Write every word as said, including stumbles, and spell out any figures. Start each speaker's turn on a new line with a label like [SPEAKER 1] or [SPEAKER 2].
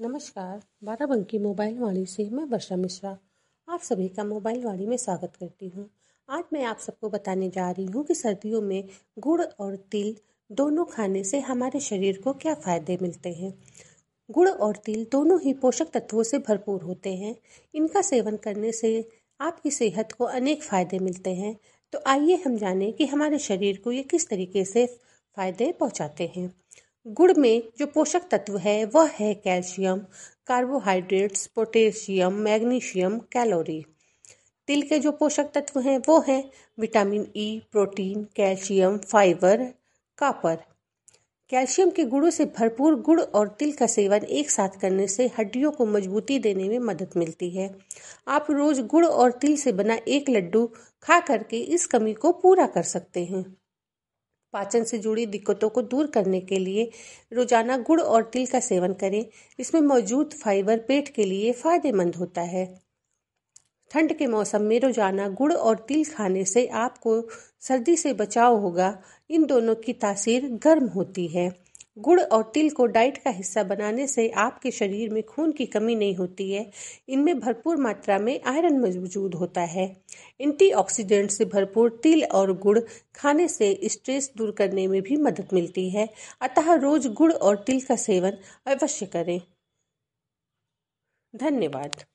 [SPEAKER 1] नमस्कार, बाराबंकी मोबाइल वाणी से मैं वर्षा मिश्रा आप सभी का मोबाइल वाणी में स्वागत करती हूँ। आज मैं आप सबको बताने जा रही हूँ कि सर्दियों में गुड़ और तिल दोनों खाने से हमारे शरीर को क्या फायदे मिलते हैं। गुड़ और तिल दोनों ही पोषक तत्वों से भरपूर होते हैं। इनका सेवन करने से आपकी सेहत को अनेक फायदे मिलते हैं। तो आइए हम जानें कि हमारे शरीर को ये किस तरीके से फायदे पहुँचाते हैं। गुड़ में जो पोषक तत्व है वह है calcium, carbohydrates, potassium, magnesium, calorie. तिल के जो पोषक तत्व हैं वो हैं vitamin E, protein, calcium, fibre, copper. Calcium के गुणों से भरपूर गुड़ और तिल का सेवन एक साथ करने से हड्डियों को मजबूती देने में मदद मिलती है। आप रोज गुड़ और तिल से बना एक लड्डू खा करके इस कमी को पूरा कर सकते हैं। पाचन से जुड़ी दिक्कतों को दूर करने के लिए रोजाना गुड़ और तिल का सेवन करें। इसमें मौजूद फाइबर पेट के लिए फायदेमंद होता है। ठंड के मौसम में रोजाना गुड़ और तिल खाने से आपको सर्दी से बचाव होगा। इन दोनों की तासीर गर्म होती है। गुड़ और तिल को डाइट का हिस्सा बनाने से आपके शरीर में खून की कमी नहीं होती है। इनमें भरपूर मात्रा में आयरन मौजूद होता है। एंटीऑक्सीडेंट से भरपूर तिल और गुड़ खाने से स्ट्रेस दूर करने में भी मदद मिलती है। अतः रोज गुड़ और तिल का सेवन अवश्य करें। धन्यवाद।